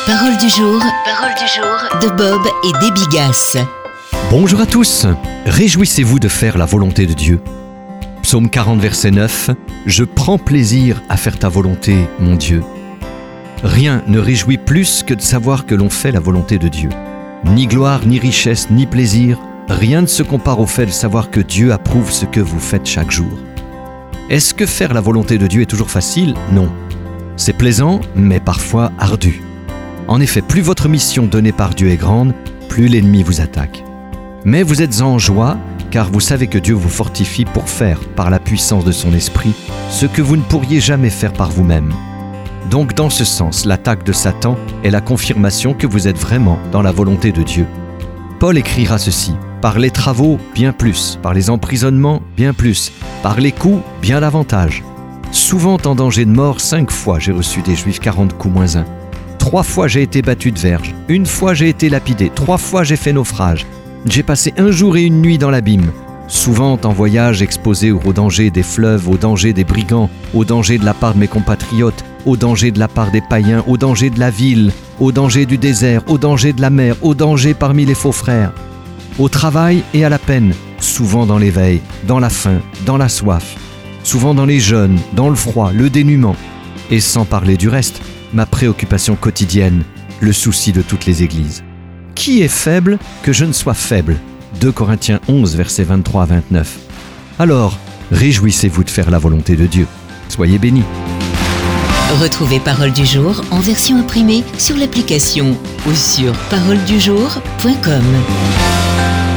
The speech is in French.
Parole du jour de Bob et Déby Gasse. Bonjour à tous, réjouissez-vous de faire la volonté de Dieu. Psaume 40, verset 9, « Je prends plaisir à faire ta volonté, mon Dieu ». Rien ne réjouit plus que de savoir que l'on fait la volonté de Dieu. Ni gloire, ni richesse, ni plaisir, rien ne se compare au fait de savoir que Dieu approuve ce que vous faites chaque jour. Est-ce que faire la volonté de Dieu est toujours facile ? Non. C'est plaisant, mais parfois ardu. En effet, plus votre mission donnée par Dieu est grande, plus l'ennemi vous attaque. Mais vous êtes en joie, car vous savez que Dieu vous fortifie pour faire, par la puissance de son esprit, ce que vous ne pourriez jamais faire par vous-même. Donc dans ce sens, l'attaque de Satan est la confirmation que vous êtes vraiment dans la volonté de Dieu. Paul écrira ceci, « Par les travaux, bien plus, par les emprisonnements, bien plus, par les coups, bien davantage. Souvent en danger de mort, 5 fois j'ai reçu des Juifs 40 coups moins 1. 3 fois j'ai été battu de verge, 1 fois j'ai été lapidé, 3 fois j'ai fait naufrage. J'ai passé 1 jour et 1 nuit dans l'abîme. Souvent en voyage exposé au danger des fleuves, au danger des brigands, au danger de la part de mes compatriotes, au danger de la part des païens, au danger de la ville, au danger du désert, au danger de la mer, au danger parmi les faux frères. Au travail et à la peine, souvent dans l'éveil, dans la faim, dans la soif, souvent dans les jeûnes, dans le froid, le dénuement. Et sans parler du reste, ma préoccupation quotidienne, le souci de toutes les églises. Qui est faible que je ne sois faible ? 2 Corinthiens 11, versets 23 à 29. Alors, réjouissez-vous de faire la volonté de Dieu. Soyez bénis. Retrouvez Parole du jour en version imprimée sur l'application ou sur paroledujour.com.